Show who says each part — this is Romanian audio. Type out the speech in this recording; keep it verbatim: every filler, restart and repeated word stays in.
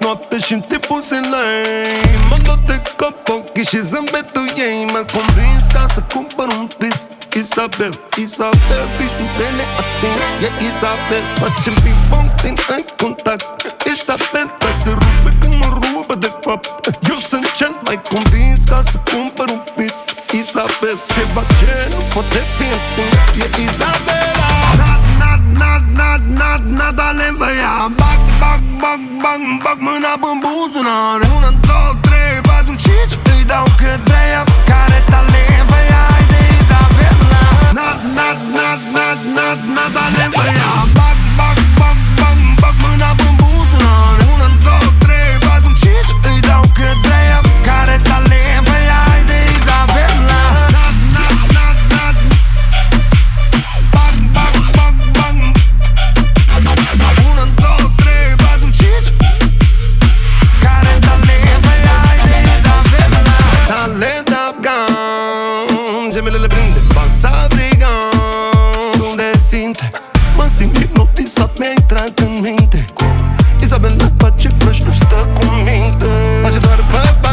Speaker 1: noapte și te pus în lei. Mă dote ca ochii și zâmbetul ei m-a convins ca să cumpăr un vis. Isabel, Isabel, visul de neatins. E Isabel, facem ping-pong din ai contact. Isabel, dar se rupe când mă rupe de fapt. Eu sunt cel mai convins ca să cumpăr un vis. Isabel, ceva ce nu poate fi întins. E Isabela. Nad, nad, nad, nad, nad, nada le văia. Bag, bag, bag, bag, bag mâna în buzunar. Una, două, trei, patru, cinci. Îi dau cât vrea. Care talent văia, ai de Isabela. Nad, nad, nad, nad, nad, nada le văia. Bag, bag, bag, bag, bag mâna în buzunar. Una, două, trei, patru, cinci. Îi dau cât vrea. Care talent văia, ai de Isabela. Nad, nad, nad, nad. Bag, bag, bag, bag. Una, două, trei, patru, cinci. Care talent văia, ai de Isabela. Talent afgan, gemelele prinde, basa brigand. Unde simte, mă simt hipnotizat, mi-a intrat în minte. Isabela face prăși, nu stă cu minte. Face doar bă,